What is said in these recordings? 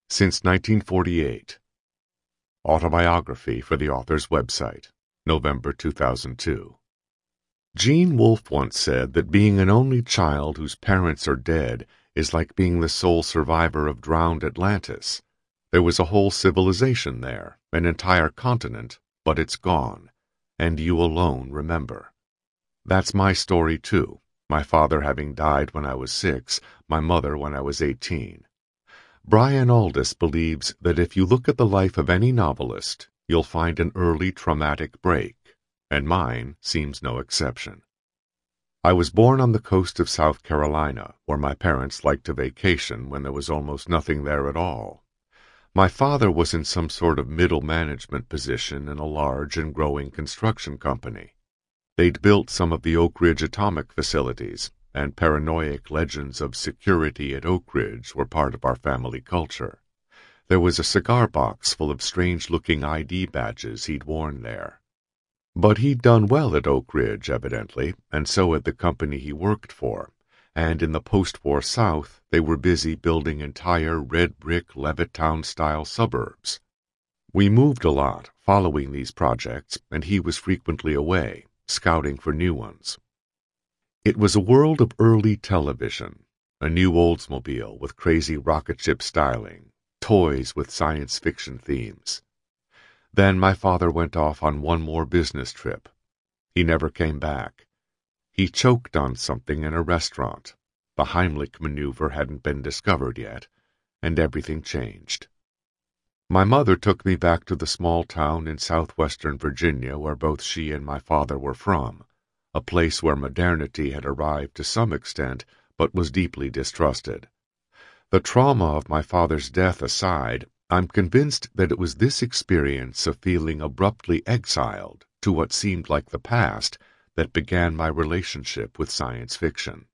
since 1948. Autobiography for the author's website, November 2002. Gene Wolfe once said that being an only child whose parents are dead is like being the sole survivor of drowned Atlantis. There was a whole civilization there, an entire continent, but it's gone, and you alone remember. That's my story, too, my father having died when I was 6, my mother when I was 18. Brian Aldiss believes that if you look at the life of any novelist, you'll find an early traumatic break, and mine seems no exception. I was born on the coast of South Carolina, where my parents liked to vacation when there was almost nothing there at all. My father was in some sort of middle management position in a large and growing construction company. They'd built some of the Oak Ridge atomic facilities, and paranoid legends of security at Oak Ridge were part of our family culture. There was a cigar box full of strange-looking ID badges he'd worn there. But he'd done well at Oak Ridge, evidently, and so had the company he worked for, and in the post-war South they were busy building entire red-brick Levittown-style suburbs. We moved a lot, following these projects, and he was frequently away, scouting for new ones. It was a world of early television, a new Oldsmobile with crazy rocket ship styling, toys with science fiction themes. Then my father went off on one more business trip. He never came back. He choked on something in a restaurant. The Heimlich maneuver hadn't been discovered yet, and everything changed. My mother took me back to the small town in southwestern Virginia where both she and my father were from, a place where modernity had arrived to some extent but was deeply distrusted. The trauma of my father's death aside, I'm convinced that it was this experience of feeling abruptly exiled to what seemed like the past that began my relationship with science fiction.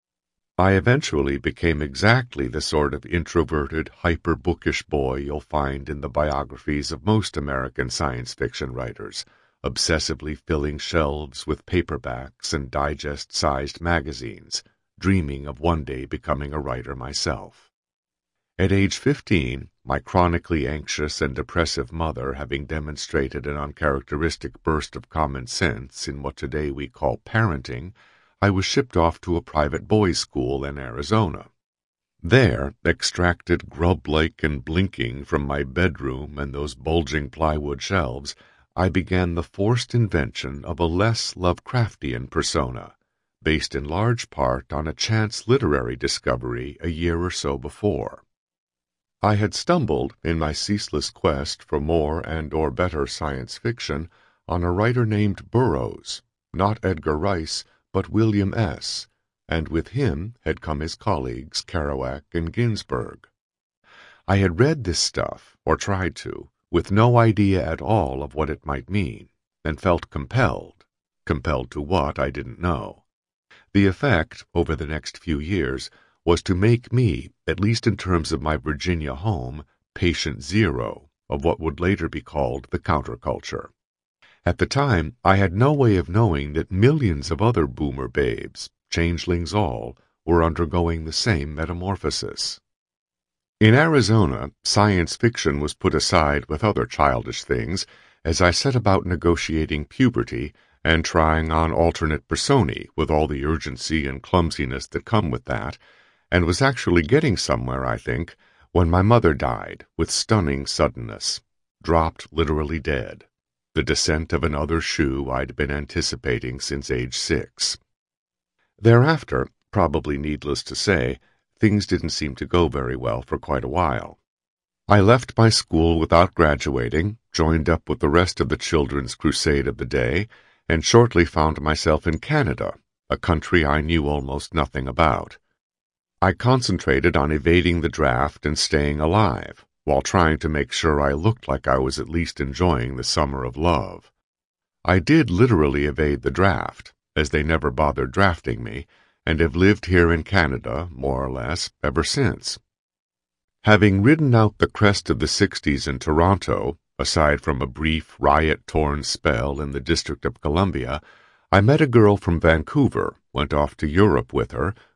I eventually became exactly the sort of introverted, hyper-bookish boy you'll find in the biographies of most American science fiction writers, obsessively filling shelves with paperbacks and digest-sized magazines, dreaming of one day becoming a writer myself. At age 15, my chronically anxious and depressive mother having demonstrated an uncharacteristic burst of common sense in what today we call parenting, I was shipped off to a private boys' school in Arizona. There, extracted grub-like and blinking from my bedroom and those bulging plywood shelves, I began the forced invention of a less Lovecraftian persona, based in large part on a chance literary discovery a year or so before. I had stumbled, in my ceaseless quest for more and or better science fiction, on a writer named Burroughs, not Edgar Rice, but William S., and with him had come his colleagues Kerouac and Ginsberg. I had read this stuff, or tried to, with no idea at all of what it might mean, and felt compelled. Compelled to what, I didn't know. The effect, over the next few years, was to make me, at least in terms of my Virginia home, patient zero of what would later be called the counterculture. At the time, I had no way of knowing that millions of other boomer babes, changelings all, were undergoing the same metamorphosis. In Arizona, science fiction was put aside with other childish things as I set about negotiating puberty and trying on alternate personae with all the urgency and clumsiness that come with that, and was actually getting somewhere, I think, when my mother died with stunning suddenness, dropped literally dead, the descent of another shoe I'd been anticipating since age 6. Thereafter, probably needless to say, things didn't seem to go very well for quite a while. I left my school without graduating, joined up with the rest of the children's crusade of the day, and shortly found myself in Canada, a country I knew almost nothing about. I concentrated on evading the draft and staying alive, while trying to make sure I looked like I was at least enjoying the summer of love. I did literally evade the draft, as they never bothered drafting me, and have lived here in Canada, more or less, ever since. Having ridden out the crest of the 60s in Toronto, aside from a brief, riot-torn spell in the District of Columbia, I met a girl from Vancouver, went off to Europe with her,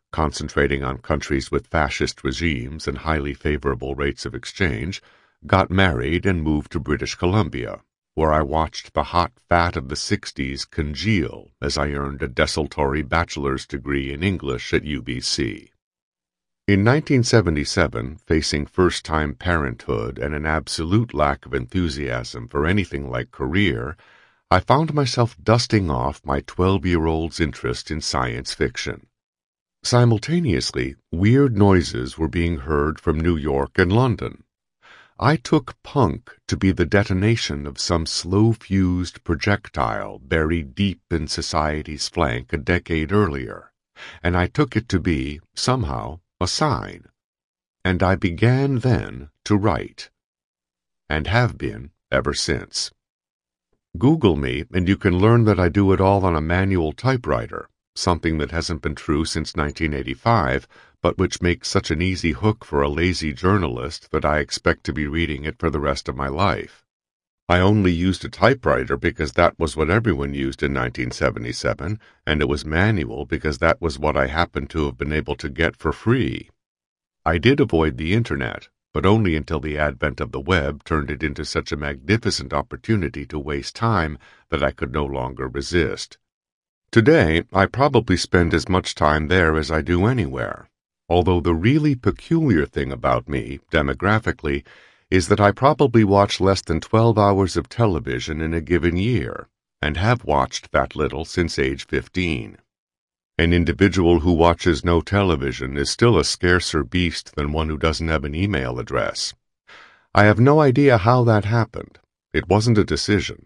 concentrating on countries with fascist regimes and highly favorable rates of exchange, got married and moved to British Columbia, where I watched the hot fat of the 60s congeal as I earned a desultory bachelor's degree in English at UBC. In 1977, facing first-time parenthood and an absolute lack of enthusiasm for anything like career, I found myself dusting off my 12-year-old's interest in science fiction. Simultaneously, weird noises were being heard from New York and London. I took punk to be the detonation of some slow-fused projectile buried deep in society's flank a decade earlier, and I took it to be, somehow, a sign. And I began then to write, and have been ever since. Google me, and you can learn that I do it all on a manual typewriter, something that hasn't been true since 1985, but which makes such an easy hook for a lazy journalist that I expect to be reading it for the rest of my life. I only used a typewriter because that was what everyone used in 1977, and it was manual because that was what I happened to have been able to get for free. I did avoid the internet, but only until the advent of the web turned it into such a magnificent opportunity to waste time that I could no longer resist. Today, I probably spend as much time there as I do anywhere, although the really peculiar thing about me, demographically, is that I probably watch less than 12 hours of television in a given year, and have watched that little since age 15. An individual who watches no television is still a scarcer beast than one who doesn't have an email address. I have no idea how that happened. It wasn't a decision.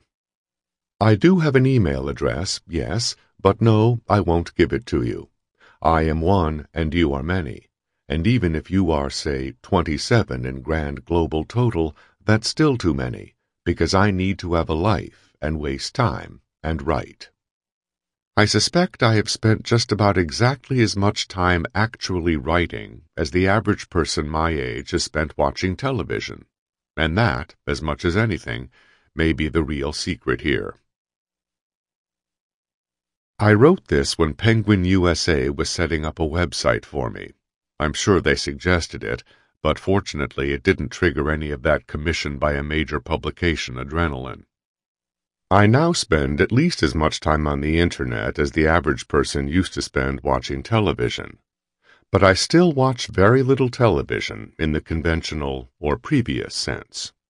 I do have an email address, yes, but no, I won't give it to you. I am one, and you are many. And even if you are, say, 27 in grand global total, that's still too many, because I need to have a life, and waste time, and write. I suspect I have spent just about exactly as much time actually writing as the average person my age has spent watching television, and that, as much as anything, may be the real secret here. I wrote this when Penguin USA was setting up a website for me. I'm sure they suggested it, but fortunately it didn't trigger any of that commission by a major publication adrenaline. I now spend at least as much time on the internet as the average person used to spend watching television. But I still watch very little television in the conventional or previous sense.